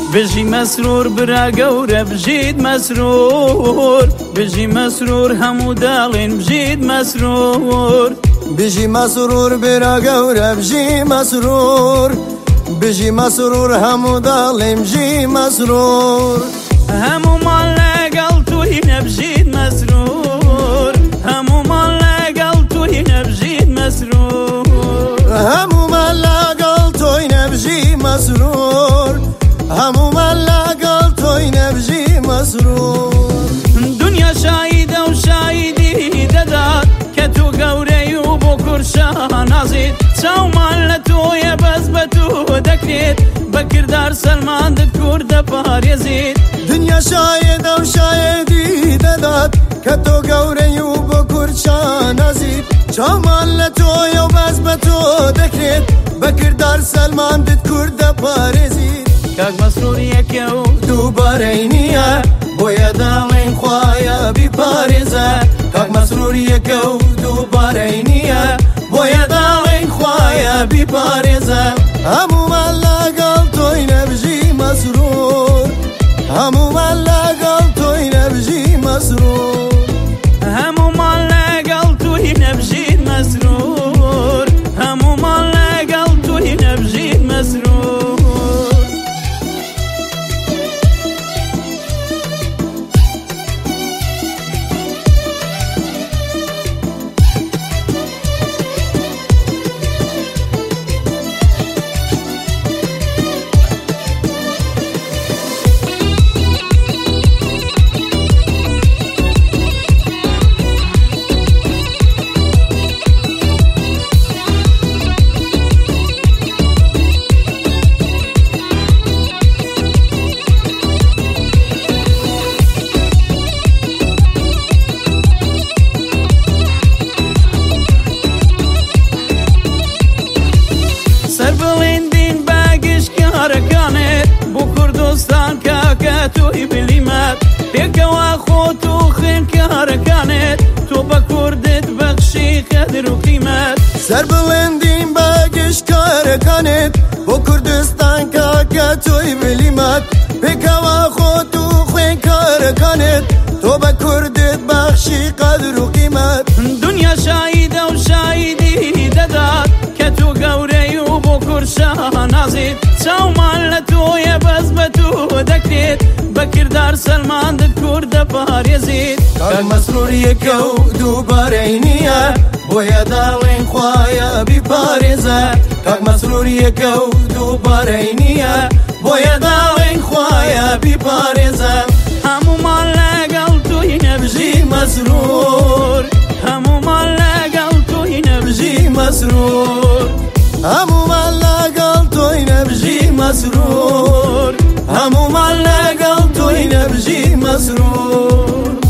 بژی مەسرور برا گەورە بژیت مەسرور بژی مەسرور هەموو داڵێن بژیت مەسرور بژی مەسرور برا گەورە بژی مەسرور بژی مەسرور هەموو داڵێن بژی مەسرور هەموومان لەگەڵ توی نەبژیت مەسرور هەموومان لەگەڵ توی نەبژیت مەسرور هەموومان لەگەڵ تۆی نەبژی مەسرور هەموومان لەگەڵ تۆی نەبژی مەسرور دنیا شایدە و شایدی دەدات کە تۆ گەورەی و بۆ کورشان نازیت چاومان لە تۆیە بەس بە تۆ دەکرێت بە کردار سەلماندت کوردە پارێزیت دنیا شایدە و شایدی دەدات کە تۆ گەورەی و بۆ کورشان نازیت چاومان لە تۆیە و بەس بە تۆ دەکرێت بە کردار سەلماندت کوردە پارێزیت کاک مەسرور یەکە و دووبارەی نییە بۆیە داڵێن خوایە بیپارێزە کاک مەسرور یەکە و دووبارەی نییە بۆیە داڵێن خوایە بیپارێزە هەموومان لەگەڵ تۆی نەبژی مەسرور هەموومان لەگەڵ تۆی نەبژی مەسرور هەموومان لەگەڵ توی نەبژیت مەسرور هەموومان لەگەڵ توی نەبژیت مەسرور سەربڵێندین باگشتکارەکانت بۆ کوردستان کاکە تۆی بلیمەت پێکەوە خۆت و خوێندکارەکانت تۆ بە کوردت بەخشی قەدر و قیمەت سەربڵێندین باگشتکارەکانت بۆ کوردستان کاکە تۆی بلیمەت پێکەوە خۆت و خوێندکارەکانت تۆ بە کوردت بەخشی قەدر و قیمەت دنیا شایدە و شایدی دەدات کە تۆ گەورەی و بۆ کورشان نازیت چاومان لە تۆیە بەس بە تۆ دەکرێت بە کردار سەلماندت کوردە پارێزیت کاک مەسرور یەکە و دووبارەی نییە بۆیە داڵێن خوایە بیپارێزە کاک مەسرور یەکە و دووبارەی نییە بۆیە داڵێن خوایە بیپارێزە هەموومان لەگەڵ توی نەبژی مەسرور هەموومان لەگەڵ توی نەبژی مەسرور هەموومان لەگەڵ تۆی نەبژی مەسرور هەموومان لەگەڵ تۆی نەبژی مەسرور